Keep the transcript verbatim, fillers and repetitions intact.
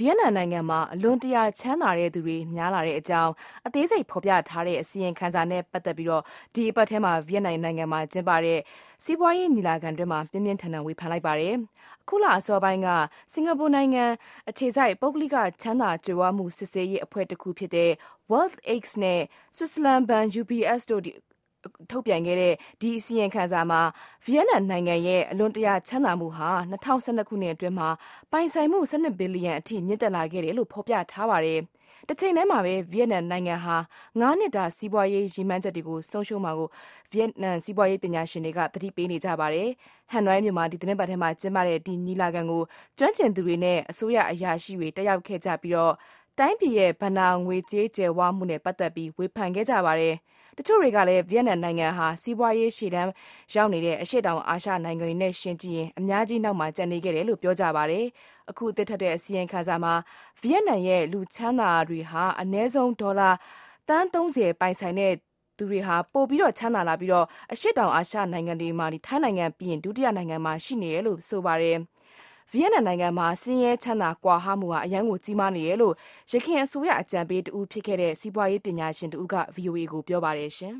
ီယက်နမ်နိုင်ငံမှာအလွန်တရာချမ်းသာတဲ့သူတွေများလာတဲ့အကြောင်းအသေးစိတ်ဖော်ပြထားတဲ့အစီရင်ခံစာနဲ့ပတ်သက်ပြီးတော့ဒီအပတ်ထဲမှာဗီယက်နမ်နိုင်ငံမှာကျင်းပတဲ့စီးပွားရေးညီလာခံတွင်မှာပြင်းပြင်းထန်ထန်ဝေဖန်လိုက်ပါတယ်။အခုလအစောပိုင်းကစင်ကာပူနိုင်ငံအခြေစိုက်ပုဂ္ဂလိကချမ်းသာကြွယ်ဝမှုစစ်ဆေးရေးအဖွဲ့တစ်ခုဖြစ်တဲ့ WealthX နဲ့ Switzerland ဘဏ် U B S တို့ထုတ်ပြန်ခဲ့တဲ့ဒီအစီရင်ခံစာမှာဗီယက်နမ်နိုင်ငံရဲ့အလွန်တရာချမ်းသာမှုဟာ၂၀၁၂ခုနှစ်အတွင်းမှာပိုင်ဆိုင်မှု၁၂ဘီလီယံအထိမြင့်တက်လာခဲ့တယ်လို့ဖော်ပြထားပါတယ်။တစ်ချိန်တည်းမှာပဲဗီယက်နမ်နိုင်ငံဟာငါးနှစ်တာစီးပွားရေးရည်မှန်းချက်တွေကိုဆုံးရှုံးမှာကိုဗီယက်နမ်စီးပွားရေးပညာရှင်တွေကသတိပေးနေကြပါတယ်။ဟန်နွိုင်းမြို့မှာဒီသတင်းပတ်ထဲမှာကျင်းပတဲ့ဒီညီလာခံကိုကျွမ်းကျင်သူတွေနဲ့အစိုးရအရာရှိတွေတက်ရောက်ခဲ့ကြပြီးတော့တိုင်းပြည်ရဲ့ဘဏ္ဍာငွေကြေးကျယ်ဝမှုနဲ့ပတ်သက်ပြီးဝေဖန်ခဲ့ကြပါတယ်။တချို့တွေကလည်းဗီယက်နမ်နိုင်ငံဟာစီးပွားရေးရှေ့တန်းရောက်နေတဲ့အရှေ့တောင်အာရှနိုင်ငံတွေနဲ့ရှင်ကြည့်ရင်အများကြီးနောက်မှာကျန်နေခဲ့တယ်လို့ပြောကြပါတယ်။အခုအသစ်ထပ်တဲ့အစီရင်ခံစာမှာဗီယက်နမ်ရဲ့လူချမ်းသာတွေဟာအနည်းဆုံးဒေါ်လာသန်းသုံးဆယ်ပိုင်ဆိုင်တဲ့သူတွေဟာပို့ပြီးတော့ချမ်းသာလာပြီးတော့အရှေ့တောင်အာရှနိုင်ငံတွေမှာဒီထိုင်းနိုင်ငံပြီးရင်ဒုတိယနိုင်ငံမှာရှိနေတယ်လို့ဆိုပါတယ်။ဗီယက်နမ်နိုင်ငံမှာစင်းရဲချမ်းသာကွာဟမှုဟာအရန်ကိုကြီးမားနေတယ်လို့ရခိုင်အစိုးရအကြံပေးတူဖြစ်ခဲ့တဲ့စီးပွားရေးပညာရှင်တူက V O A ကိုပြောပါတယ်ရှင်